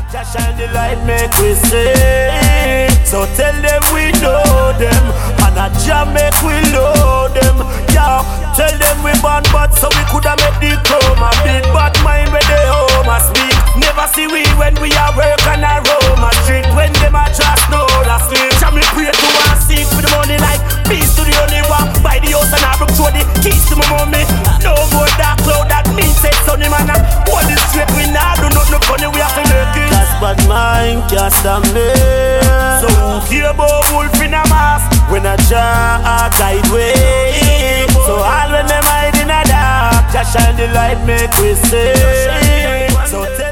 Just shine the light, make we see. So tell them we know them, and a jam make we load them. Yeah, tell them we born bad, so we coulda make the chroma. Big bad mind where they home a speak. Never see we when we are work and a roam a street. When them a just know the sleep. Shall me pray to one seek for the money like peace to the only one. Buy the house and I broke through the keys to my mommy. No more dark cloud that means say sunny man. Hold it straight, we nah do nothing funny, we have to make it. Cause bad mind can't stand me. So who care about wolf in a mask when a jar guide way? So all when them hide in a dark, just shine the light, make we see. So